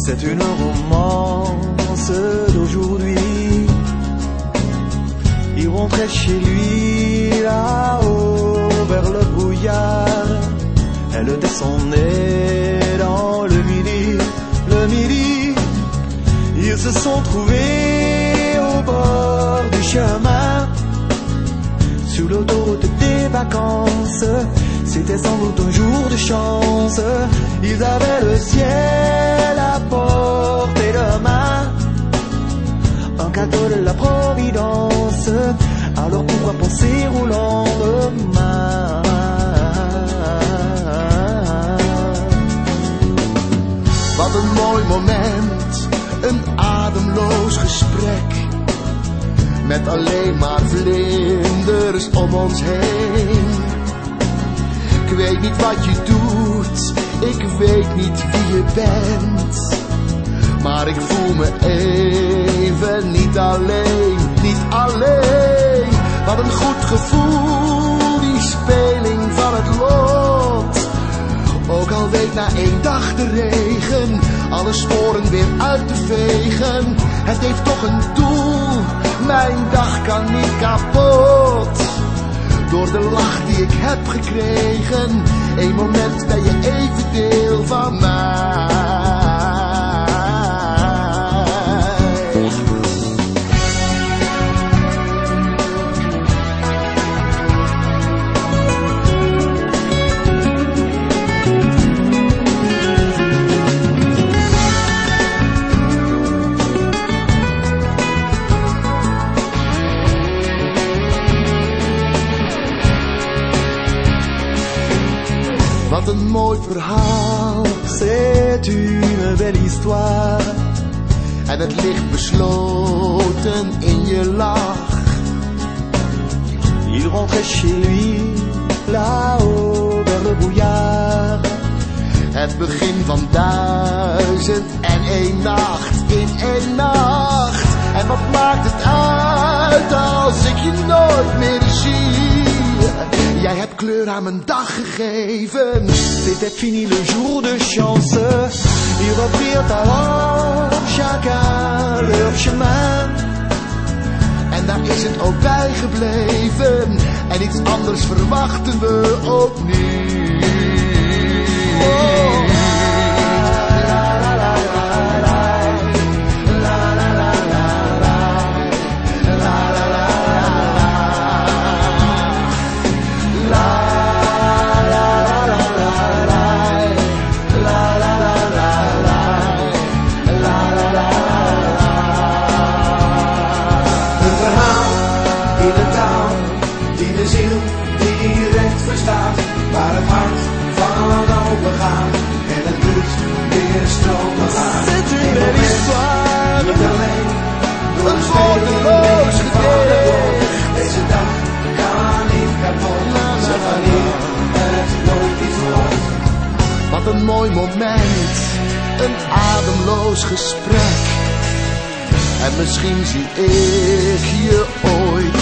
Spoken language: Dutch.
C'est une romance d'aujourd'hui. Il rentrait chez lui là-haut vers le brouillard. Elle descendait dans le midi, le midi. Ils se sont trouvés au bord du chemin, sur l'autoroute des vacances. C'était sans doute un jour de chance. Ils avaient le ciel à portée de main, un cadeau de la Providence. Alors pourquoi penser au lendemain? Wat een mooi moment, een ademloos gesprek, met alleen maar vlinders om ons heen. Ik weet niet wat je doet, ik weet niet wie je bent, maar ik voel me even niet alleen, niet alleen. Wat een goed gevoel, die speling van het lot. Ook al weet na 1 dag de regen alle sporen weer uit te vegen. Het heeft toch een doel, mijn dag kan niet kapot. Door de lach die ik heb gekregen, 1 moment ben je even deel van mij. Wat een mooi verhaal, c'est une belle histoire. En het ligt besloten in je lach. Il rentrait chez lui, là-haut vers le brouillard. Het begin van 1001 nacht in 1 nacht. En wat maakt het uit als ik je nooit meer zie? Jij hebt kleur aan mijn dag gegeven. C'était fini le jour de chance. Ils reprirent alors chacun leur chemin. En daar is het ook bij gebleven. En iets anders verwachten we ook niet. Waar het hart van open gaat en het bloed weer stromen gaat. C'est une belle histoire, Niet alleen door een de woordeloos speling van het gedicht. lot. Deze dag kan niet kapot, zo wanneer het nooit iets wordt. Wat een mooi moment, een ademloos gesprek. En misschien zie ik je ooit